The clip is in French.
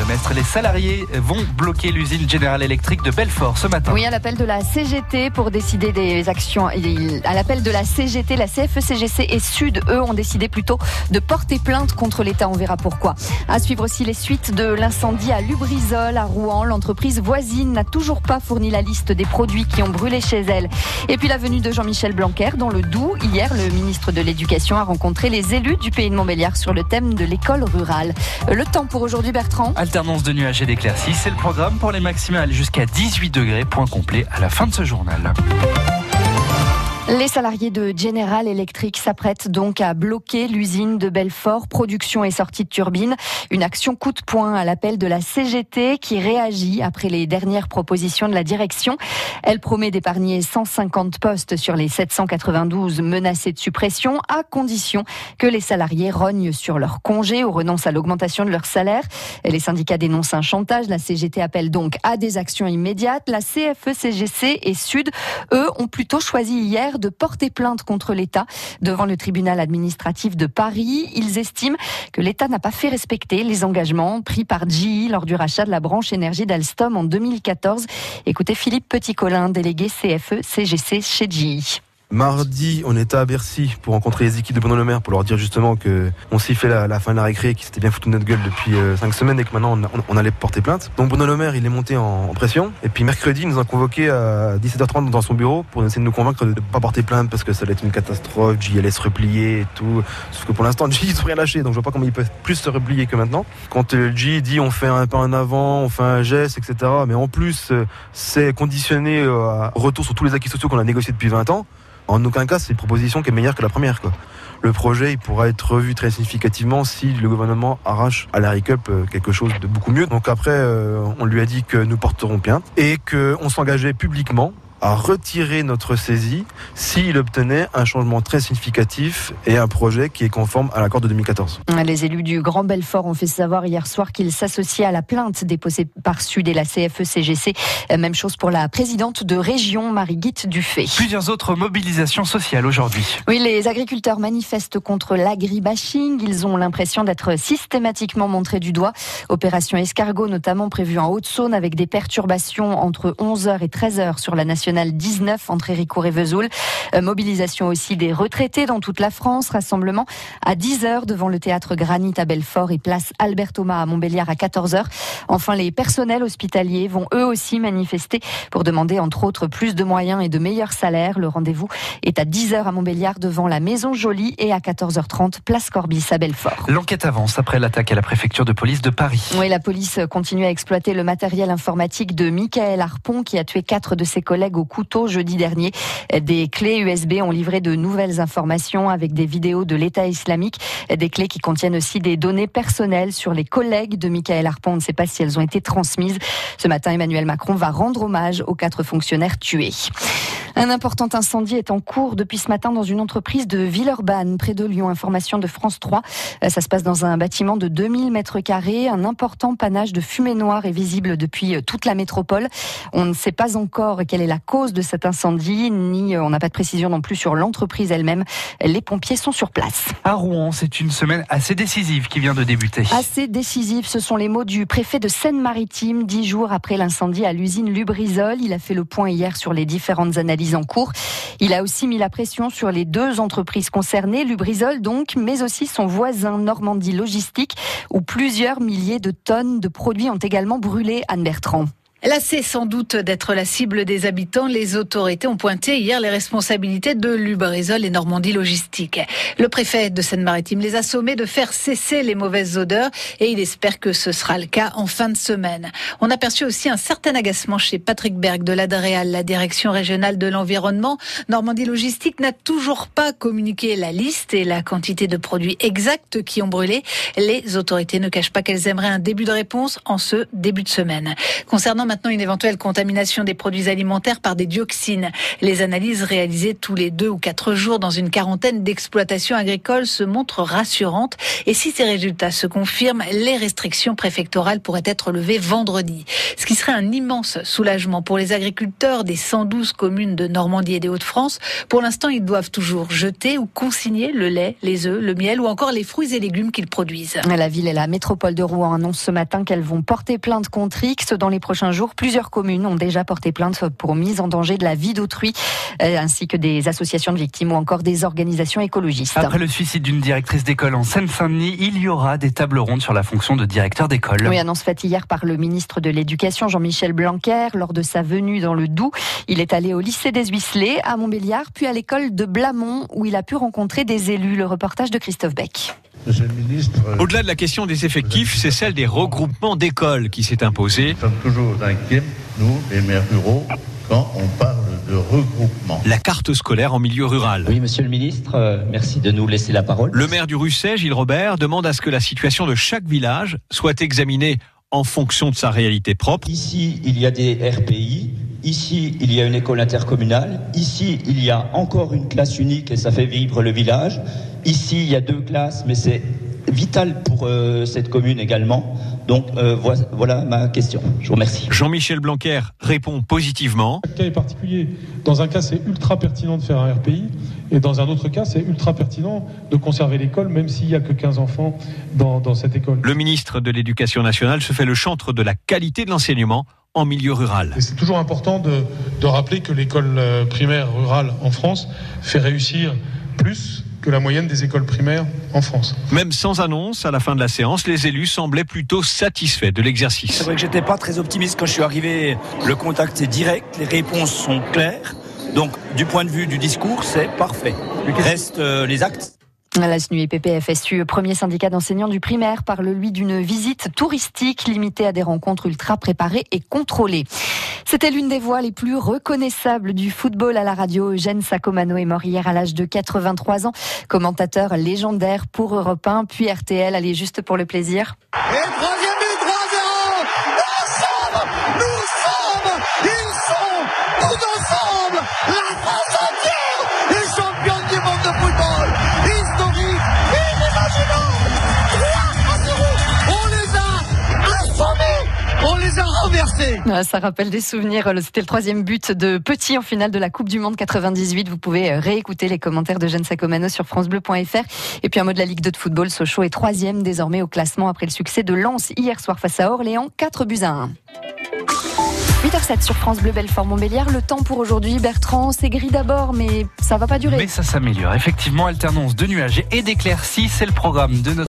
trimestre. Les salariés vont bloquer l'usine General Electric de Belfort ce matin. Oui, à l'appel de la CGT pour décider des actions. À l'appel de la CGT, la CFE-CGC et Sud, eux, ont décidé plutôt de porter plainte contre l'État. On verra pourquoi. À suivre aussi les suites de l'incendie à Lubrizol, à Rouen. L'entreprise voisine n'a toujours pas fourni la liste des produits qui ont brûlé chez elle. Et puis la venue de Jean-Michel Blanquer dans le Doubs. Hier, le ministre de l'Éducation a rencontré les élus du Pays de Montbéliard sur le thème de l'école rurale. Le temps pour aujourd'hui, Bertrand. Alternance de nuages et d'éclaircies, c'est le programme pour les maximales jusqu'à 18 degrés. Point complet à la fin de ce journal. Les salariés de General Electric s'apprêtent donc à bloquer l'usine de Belfort, production et sortie de turbines. Une action coup de poing à l'appel de la CGT qui réagit après les dernières propositions de la direction. Elle promet d'épargner 150 postes sur les 792 menacés de suppression à condition que les salariés rognent sur leur congé ou renoncent à l'augmentation de leur salaire. Les syndicats dénoncent un chantage. La CGT appelle donc à des actions immédiates. La CFE-CGC et Sud, eux, ont plutôt choisi hier de porter plainte contre l'État devant le tribunal administratif de Paris. Ils estiment que l'État n'a pas fait respecter les engagements pris par GE lors du rachat de la branche énergie d'Alstom en 2014. Écoutez Philippe Petit-Colin, délégué CFE-CGC chez GE. Mardi, on était à Bercy pour rencontrer les équipes de Bruno Le Maire pour leur dire justement que on s'y fait la fin de la récré, qui s'était bien foutu de notre gueule depuis 5 semaines et que maintenant on allait porter plainte. Donc Bruno Le Maire, il est monté en pression. Et puis mercredi, il nous a convoqué à 17h30 dans son bureau pour essayer de nous convaincre de ne pas porter plainte parce que ça allait être une catastrophe, J allait se replier et tout. Sauf que pour l'instant, J, ils sont rien lâché, donc je vois pas comment ils peuvent plus se replier que maintenant. Quand J dit on fait un pas en avant, on fait un geste, etc. Mais en plus, c'est conditionné à retour sur tous les acquis sociaux qu'on a négociés depuis 20 ans. En aucun cas, c'est une proposition qui est meilleure que la première, quoi. Le projet, il pourra être revu très significativement si le gouvernement arrache à la RICUP quelque chose de beaucoup mieux. Donc après, on lui a dit que nous porterons plainte et qu'on s'engageait publiquement à retirer notre saisie s'il obtenait un changement très significatif et un projet qui est conforme à l'accord de 2014. Les élus du Grand Belfort ont fait savoir hier soir qu'ils s'associaient à la plainte déposée par Sud et la CFE-CGC. Même chose pour la présidente de région, Marie-Guite Dufay. Plusieurs autres mobilisations sociales aujourd'hui. Oui, les agriculteurs manifestent contre l'agribashing. Ils ont l'impression d'être systématiquement montrés du doigt. Opération escargot notamment prévue en Haute-Saône avec des perturbations entre 11h et 13h sur la nationale 19 entre Héricourt et Vesoul. Mobilisation aussi des retraités dans toute la France. Rassemblement à 10h devant le théâtre Granit à Belfort et place Albert Thomas à Montbéliard à 14h. Enfin, les personnels hospitaliers vont eux aussi manifester pour demander entre autres plus de moyens et de meilleurs salaires. Le rendez-vous est à 10h à Montbéliard devant la Maison Jolie et à 14h30 place Corbis à Belfort. L'enquête avance après l'attaque à la préfecture de police de Paris. Oui, la police continue à exploiter le matériel informatique de Michael Harpon qui a tué 4 de ses collègues au couteau jeudi dernier. Des clés USB ont livré de nouvelles informations avec des vidéos de l'État islamique. Des clés qui contiennent aussi des données personnelles sur les collègues de Michael Harpon. On ne sait pas si elles ont été transmises. Ce matin, Emmanuel Macron va rendre hommage aux 4 fonctionnaires tués. Un important incendie est en cours depuis ce matin dans une entreprise de Villeurbanne, près de Lyon. Information de France 3. Ça se passe dans un bâtiment de 2000 mètres carrés. Un important panache de fumée noire est visible depuis toute la métropole. On ne sait pas encore quelle est la cause de cet incendie, ni on n'a pas de précision non plus sur l'entreprise elle-même. Les pompiers sont sur place. À Rouen, c'est une semaine assez décisive qui vient de débuter. Assez décisive, ce sont les mots du préfet de Seine-Maritime, 10 jours après l'incendie à l'usine Lubrizol. Il a fait le point hier sur les différentes analyses en cours. Il a aussi mis la pression sur les 2 entreprises concernées, Lubrizol donc, mais aussi son voisin Normandie Logistique, où plusieurs milliers de tonnes de produits ont également brûlé. Anne Bertrand. Lassés sans doute d'être la cible des habitants, les autorités ont pointé hier les responsabilités de Lubrizol et Normandie Logistique. Le préfet de Seine-Maritime les a sommés de faire cesser les mauvaises odeurs et il espère que ce sera le cas en fin de semaine. On aperçut aussi un certain agacement chez Patrick Berg de l'ADREAL, la direction régionale de l'environnement. Normandie Logistique n'a toujours pas communiqué la liste et la quantité de produits exacts qui ont brûlé. Les autorités ne cachent pas qu'elles aimeraient un début de réponse en ce début de semaine. Concernant maintenant une éventuelle contamination des produits alimentaires par des dioxines. Les analyses réalisées tous les 2 ou 4 jours dans une quarantaine d'exploitations agricoles se montrent rassurantes. Et si ces résultats se confirment, les restrictions préfectorales pourraient être levées vendredi. Ce qui serait un immense soulagement pour les agriculteurs des 112 communes de Normandie et des Hauts-de-France. Pour l'instant, ils doivent toujours jeter ou consigner le lait, les œufs, le miel ou encore les fruits et légumes qu'ils produisent. La ville et la métropole de Rouen annoncent ce matin qu'elles vont porter plainte contre X. Dans les prochains jours, plusieurs communes ont déjà porté plainte pour mise en danger de la vie d'autrui, ainsi que des associations de victimes ou encore des organisations écologistes. Après le suicide d'une directrice d'école en Seine-Saint-Denis, il y aura des tables rondes sur la fonction de directeur d'école. Oui, annonce faite hier par le ministre de l'Éducation, Jean-Michel Blanquer, lors de sa venue dans le Doubs. Il est allé au lycée des Huisselets, à Montbéliard, puis à l'école de Blamont, où il a pu rencontrer des élus. Le reportage de Christophe Beck. Monsieur le ministre, au-delà de la question des effectifs, c'est celle des regroupements d'écoles qui s'est imposée. Nous sommes toujours inquiets, nous, les maires ruraux, quand on parle de regroupement. La carte scolaire en milieu rural. Oui, monsieur le ministre, merci de nous laisser la parole. Le maire du Russet, Gilles Robert, demande à ce que la situation de chaque village soit examinée en fonction de sa réalité propre. Ici, il y a des RPI. Ici, il y a une école intercommunale. Ici, il y a encore une classe unique et ça fait vivre le village. Ici, il y a 2 classes, mais c'est vital pour cette commune également. Donc, voilà ma question. Je vous remercie. Jean-Michel Blanquer répond positivement. Chaque cas est particulier. Dans un cas, c'est ultra pertinent de faire un RPI. Et dans un autre cas, c'est ultra pertinent de conserver l'école, même s'il n'y a que 15 enfants dans cette école. Le ministre de l'Éducation nationale se fait le chantre de la qualité de l'enseignement en milieu rural. Et c'est toujours important de rappeler que l'école primaire rurale en France fait réussir plus que la moyenne des écoles primaires en France. Même sans annonce, à la fin de la séance, les élus semblaient plutôt satisfaits de l'exercice. C'est vrai que j'étais pas très optimiste quand je suis arrivé. Le contact est direct, les réponses sont claires. Donc, du point de vue du discours, c'est parfait. Restent les actes. La SNUIPP-FSU, premier syndicat d'enseignants du primaire, parle lui d'une visite touristique limitée à des rencontres ultra préparées et contrôlées. C'était l'une des voix les plus reconnaissables du football à la radio. Eugène Sacomano est mort hier à l'âge de 83 ans. Commentateur légendaire pour Europe 1, puis RTL. Allez, juste pour le plaisir. Et troisième but, 3-0. Ils sont tous ensemble. La France entière est championne du monde de football. Historique, inimaginable. 3-0. On les a assommés. On les a renversés. Ça rappelle des souvenirs. C'était le 3e but de Petit en finale de la Coupe du Monde 98. Vous pouvez réécouter les commentaires de Eugène Sacomano sur francebleu.fr. Et puis un mot de la Ligue 2 de football. Sochaux est 3e désormais au classement après le succès de Lens hier soir face à Orléans, 4-1. 8h07 sur France Bleu Belfort Montbéliard. Le temps pour aujourd'hui, Bertrand, c'est gris d'abord, mais ça va pas durer. Mais ça s'améliore. Effectivement, alternance de nuages et d'éclaircies, c'est le programme de notre